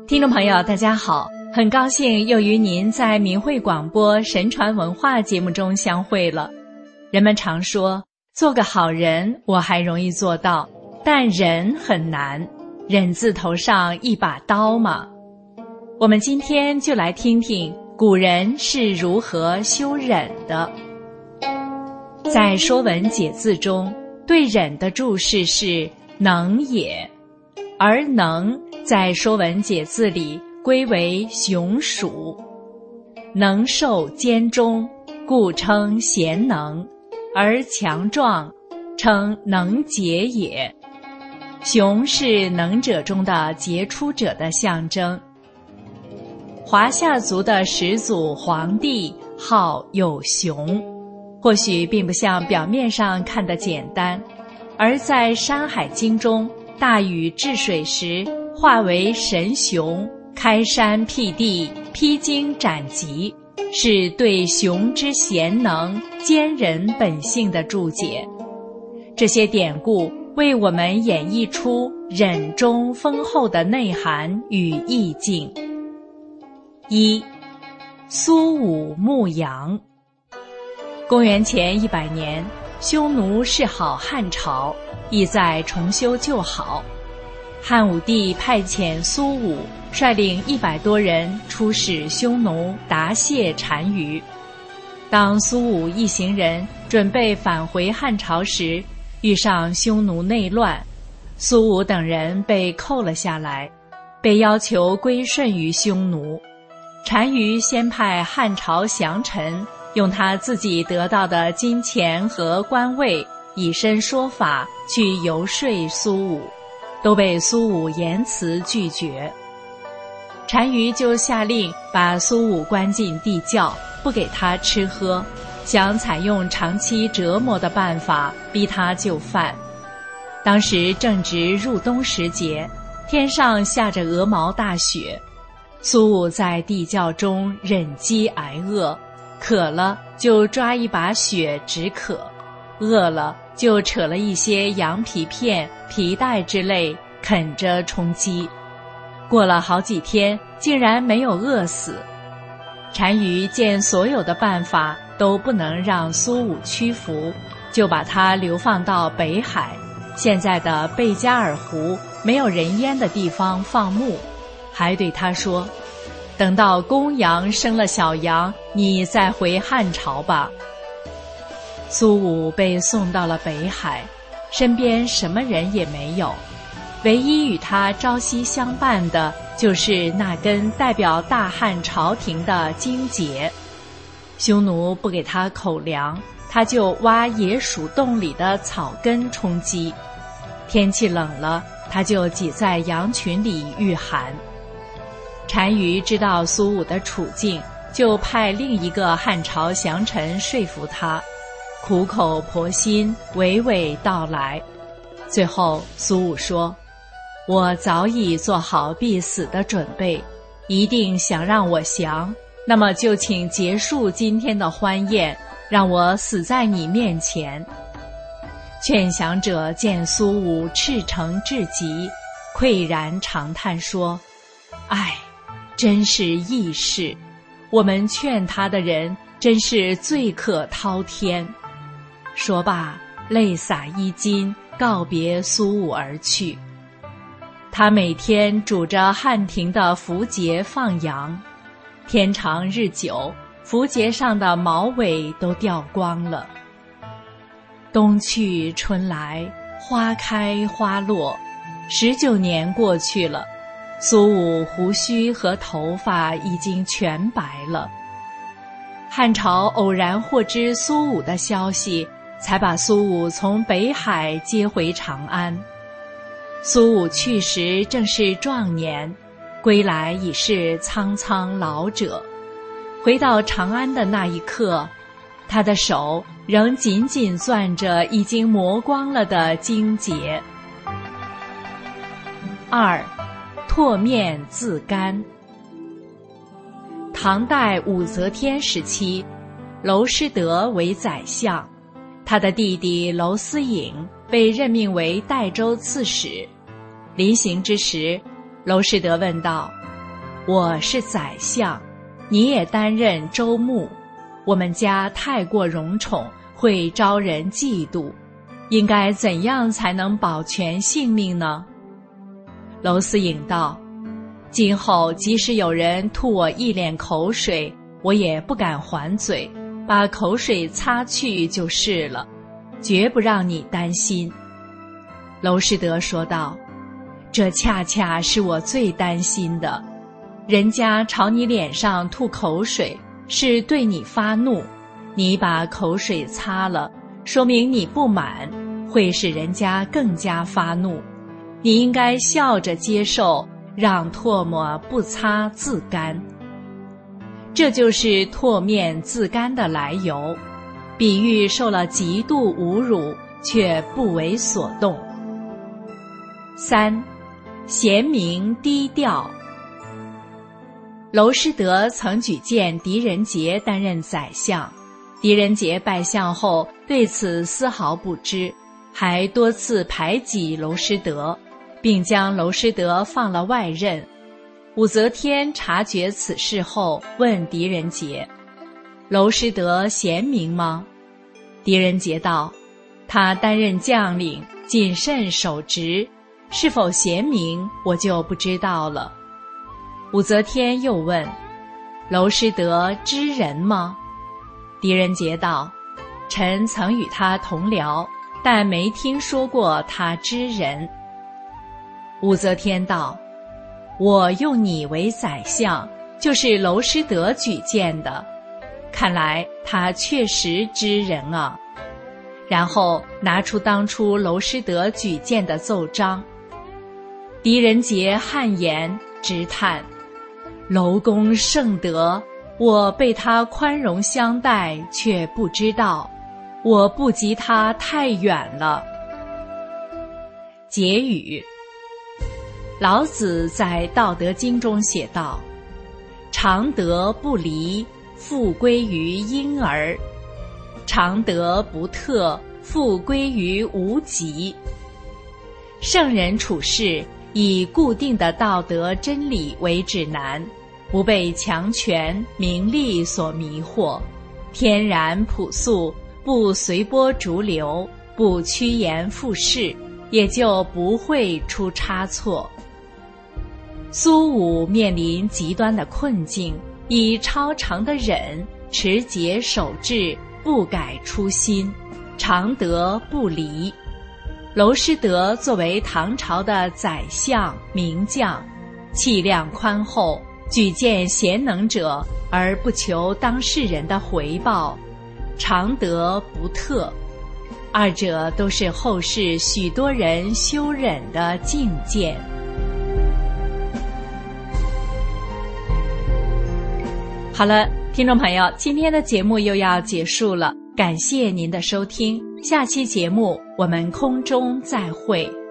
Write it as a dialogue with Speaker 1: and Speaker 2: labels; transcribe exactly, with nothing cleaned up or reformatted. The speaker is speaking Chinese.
Speaker 1: 听众朋友大家好，很高兴又与您在明慧广播神传文化节目中相会了。人们常说，做个好人我还容易做到，但忍很难，忍字头上一把刀嘛。我们今天就来听听古人是如何修忍的。在《说文解字》中，对忍的注释是能也，而能在《说文解字》里归为雄属，能受兼中，故称贤能，而强壮称能杰也。雄是能者中的杰出者的象征。华夏族的始祖黄帝号有熊，或许并不像表面上看的简单，而在《山海经》中，大禹治水时化为神熊，开山辟地，披荆斩棘，是对熊之贤能、坚忍本性的注解。这些典故为我们演绎出忍中丰厚的内涵与意境。一、苏武牧羊。公元前一百年，匈奴示好汉朝，意在重修旧好。汉武帝派遣苏武率领一百多人出使匈奴，答谢单于。当苏武一行人准备返回汉朝时，遇上匈奴内乱，苏武等人被扣了下来，被要求归顺于匈奴。单于先派汉朝降臣用他自己得到的金钱和官位，以身说法去游说苏武，都被苏武严词拒绝。单于就下令把苏武关进地窖，不给他吃喝，想采用长期折磨的办法逼他就范。当时正值入冬时节，天上下着鹅毛大雪，苏武在地窖中忍饥挨饿，渴了就抓一把雪止渴，饿了就扯了一些羊皮片、皮带之类啃着充饥。过了好几天，竟然没有饿死。单于见所有的办法都不能让苏武屈服，就把他流放到北海，现在的贝加尔湖没有人烟的地方放牧，还对他说，等到公羊生了小羊，你再回汉朝吧。苏武被送到了北海，身边什么人也没有，唯一与他朝夕相伴的就是那根代表大汉朝廷的荆节。匈奴不给他口粮，他就挖野鼠洞里的草根充饥。天气冷了，他就挤在羊群里御寒。单于知道苏武的处境，就派另一个汉朝降臣说服他，苦口婆心，娓娓道来。最后苏武说，我早已做好必死的准备，一定想让我降，那么就请结束今天的欢宴，让我死在你面前。劝降者见苏武赤诚至极，喟然长叹说，唉，真是义士，我们劝他的人真是罪可滔天。说罢，泪洒衣襟，告别苏武而去。他每天拄着汉庭的符节放羊，天长日久，符节上的毛尾都掉光了。冬去春来，花开花落，十九年过去了，苏武胡须和头发已经全白了。汉朝偶然获知苏武的消息，才把苏武从北海接回长安。苏武去时正是壮年，归来已是苍苍老者。回到长安的那一刻，他的手仍紧紧攥着已经磨光了的荆节。二、唾面自干。唐代武则天时期，娄师德为宰相，他的弟弟娄思颖被任命为代州刺史。临行之时，娄师德问道： 我是宰相，你也担任州牧，我们家太过荣宠，会招人嫉妒，应该怎样才能保全性命呢？娄思颖道：今后即使有人吐我一脸口水，我也不敢还嘴，把口水擦去就是了，绝不让你担心。娄师德说道：这恰恰是我最担心的，人家朝你脸上吐口水，是对你发怒，你把口水擦了，说明你不满，会使人家更加发怒。你应该笑着接受，让唾沫不擦自干。这就是唾面自干的来由，比喻受了极度侮辱，却不为所动。三，贤明低调。娄师德曾举荐狄仁杰担任宰相，狄仁杰拜相后对此丝毫不知，还多次排挤娄师德，并将娄师德放了外任。武则天察觉此事后，问狄仁杰：娄师德贤明吗？狄仁杰道：他担任将领，谨慎守职，是否贤明，我就不知道了。武则天又问：娄师德知人吗？狄仁杰道：臣曾与他同僚，但没听说过他知人。武则天道：我用你为宰相，就是娄师德举荐的，看来他确实知人啊。然后拿出当初娄师德举荐的奏章。狄仁杰汗颜直叹：娄公圣德，我被他宽容相待，却不知道，我不及他太远了。结语。老子在《道德经》中写道：常德不离，复归于婴儿；常德不特，复归于无极。圣人处事以固定的道德真理为指南，不被强权名利所迷惑，天然朴素，不随波逐流，不趋炎附势，也就不会出差错。苏武面临极端的困境，以超长的忍，持节守志，不改初心，常德不离。娄师德作为唐朝的宰相名将，气量宽厚，举荐贤能者而不求当事人的回报，常德不特，二者都是后世许多人修忍的境界。好了，听众朋友，今天的节目又要结束了，感谢您的收听，下期节目我们空中再会。